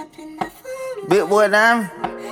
Big boy Diamond.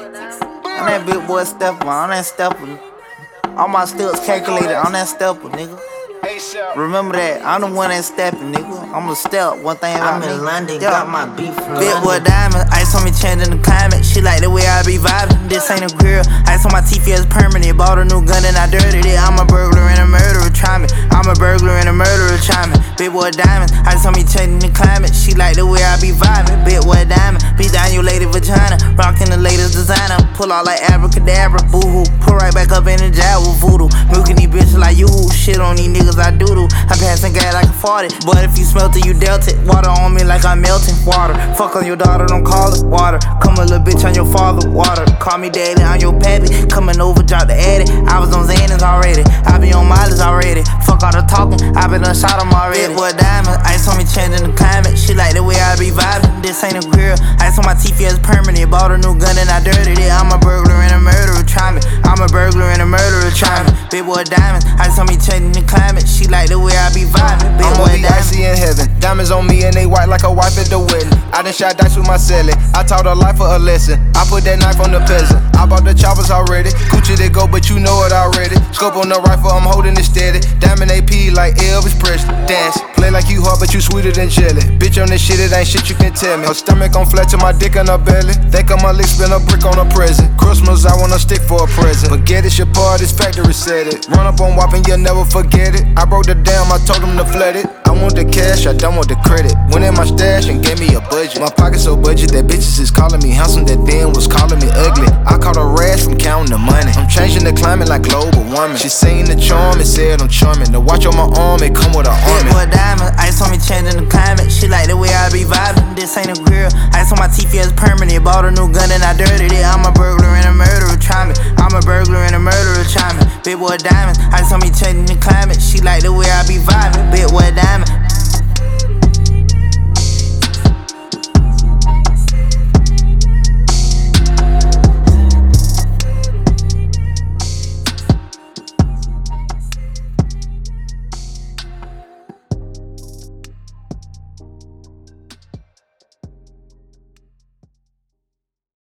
On that big boy stepper, on that stepper. All my steps calculated on that stepper, nigga. Remember that, I'm the one that stepping, nigga. I'm a step, one thing about I'm in me. London, got my beef from Big boy London. Diamond, ice on me changing the climate. She like the way I be vibing. This ain't a grill, ice on my teeth, yeah, it's permanent. Bought a new gun and I dirtied it. I'm a burglar and a murderer, try me. I'm a burglar and a murderer, try me. Big boy Diamond, ice on me changing the climate. She like the way I be vibing. Big boy Diamond, beat down your lady vagina. Rockin' the latest designer, pull out like abracadabra, boo-hoo. Pull right back up in the jar with voodoo. Milking these bitches like you, shit on these niggas I doodle. I'm passing gas like a 40, but if you smelt it, you dealt it. Water on me like I'm melting water. Fuck on your daughter, don't call it water. Come a little bitch on your father, water. Call me daddy, I'm your pappy. Coming over, drop the addy. I was on Xanax already, I be on mileage already. Fuck all the talking, I been done shot him already. Big boy Diamond, ice on me changing the climate. She like the way I be vibing. This ain't a grill, ice on my teeth, yeah, it's permanent. Bought a new gun and I dirtied it. I'm a burglar and a murderer, try me. I'm a burglar and a murderer, try me. Big boy Diamond, ice on me changing the climate. She like the way I be vibing. Big I'ma boy be icy in heaven. Diamonds on me and they white like a wife at the wedding. I done shot dice with my celly. I taught her life a lesson. I put that knife on the peasant. I bought the choppers already. Gucci they go, but you know it already. Scope on the rifle, I'm holding it steady. Diamond AP like Elvis Presley. Dance, play like you hard, but you sweeter than jelly. Bitch on this shit, it ain't shit you can tell me. Her stomach on flat to my dick in her belly. Think of my lick, spin a brick on a present. Christmas, I want a stick for a present. Forget it's your part, this factory said it. Run up on WAP and you'll never forget it. I broke the dam, I told them to flood it. I want the cash, I don't want the credit. Went in my stash and gave me a budget. My pocket so budget that bitches is calling me handsome, that then was calling me ugly. I caught a rash from counting the money. I'm changing the climate like global warming. She seen the charm and said I'm charming. The watch on my arm, it come with an army. Big boy Diamond, ice on me changing the climate. She like the way I be vibing. This ain't a grill, ice on my teeth, yeah, it's permanent. Bought a new gun and I dirtied it. I'm a burglar and a murderer, try me. I'm a burglar and a murderer, try me. Big boy Diamond, ice on me changing the climate. She like the way I be vibing. Big boy Diamond.